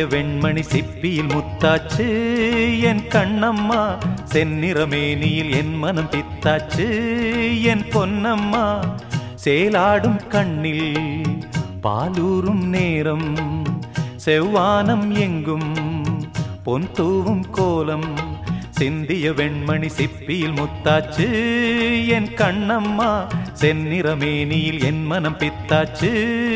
வெண்மணி சிப்பியில் முத்தாச்சு என் கண்ணம்மா, செந்நிறமேனியில் என் மனம் பித்தாச்சு என் பொன்னம்மா. சேலாடும் கண்ணில் பாலூரும் நேரம், செவ்வானம் எங்கும் பொன் தூவும் கோலம். சிந்திய வெண்மணி சிப்பியில் முத்தாச்சு என் கண்ணம்மா, செந்நிறமேனியில் என் மனம் பித்தாச்சு.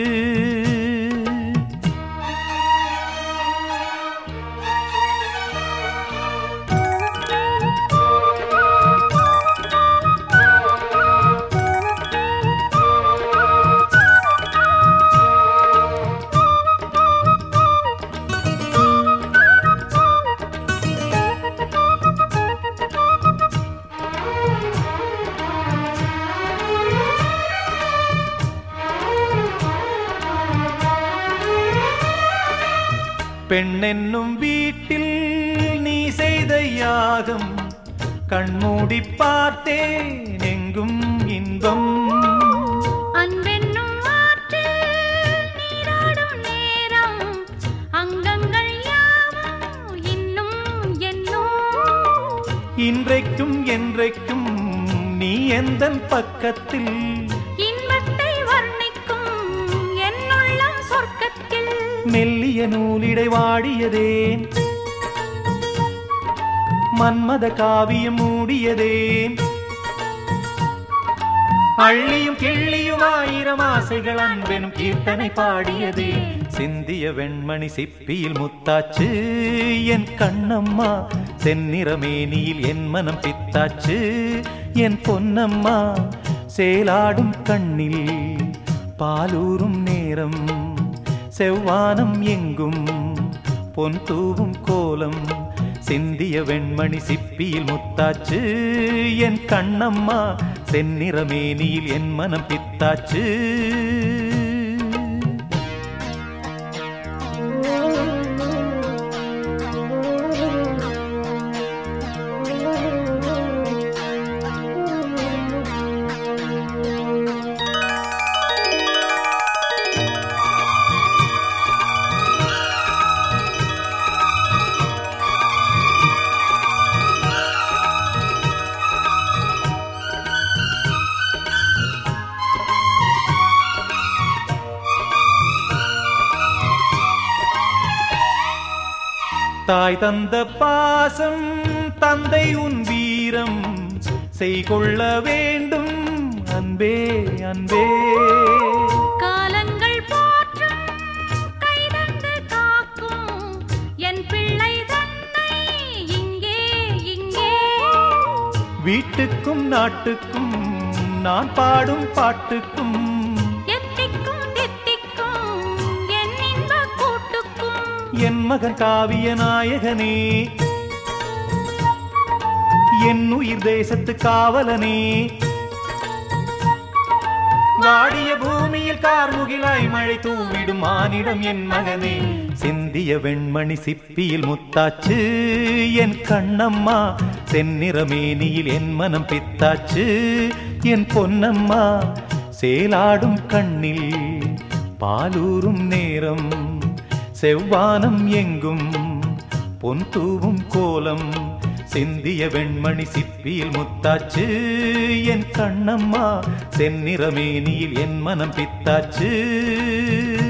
பெண்ணென்னும் வீட்டில் நீ செய்த யாகம், கண்மூடி பார்த்தேன் எங்கும் இன்பம். அன்பென்னும் ஆற்றில் நீராடும் நேரம், அங்கங்கள் யாவும் இன்னும் என்னும். இன்றைக்கும் என்றைக்கும் நீ எந்தன் பக்கத்தில், இன்பத்தை வர்ணிக்கும் என்னுள்ளம் சொர்க்கத்தில். மெல்லிய நூலிடை வாடியதேன், மன்மத காவியம் மூடியதேன். அள்ளியும் கிள்ளியும் ஆயிரம் ஆசைகள் அன்பெனும் கீர்த்தனை பாடியதே. சிந்திய வெண்மணி சிப்பியில் முத்தாச்சு என் கண்ணம்மா, செந்நிறமேனியில் என் மனம் பித்தாச்சு என் பொன்னம்மா. சேலாடும் கண்ணில் பாலூரும் நேரம், செவ்வானம் எங்கும் பொன் தூவும் கோலம். சிந்திய வெண்மணி சிப்பியில் முத்தாச்சு என் கண்ணம்மா, செந்நிறமேனியில் என் மனம் பித்தாச்சு. தாய் தந்த பாசம் தந்தை உன் வீரம், செய்கொள்ள வேண்டும் அன்பே அன்பே. காலங்கள் போற்றும் கைதந்து காக்கும் என் பிள்ளை தன்னை இங்கே இங்கே. வீட்டுக்கும் நாட்டுக்கும் நான் பாடும் பாட்டுக்கும், என் மகன் காவிய நாயகனே, என் உயிர் தேசத்து காவலனே. வாடிய பூமியில் கார்முகிலாய் மழை தூவிடும் மானிடம் என் மகனே. சிந்திய வெண்மணி சிப்பியில் முத்தாச்சு என் கண்ணம்மா, செந்நிறமேனியில் என் மனம் பித்தாச்சு என் பொன்னம்மா. சேலாடும் கண்ணில் பாலூரும் நேரம், செவ்வானம் எங்கும் பொன் தூவும் கோலம். சிந்திய வெண்மணி சிப்பியில் முத்தாச்சு என் கண்ணம்மா, செந்நிறமேனியில் என் மனம் பித்தாச்சு.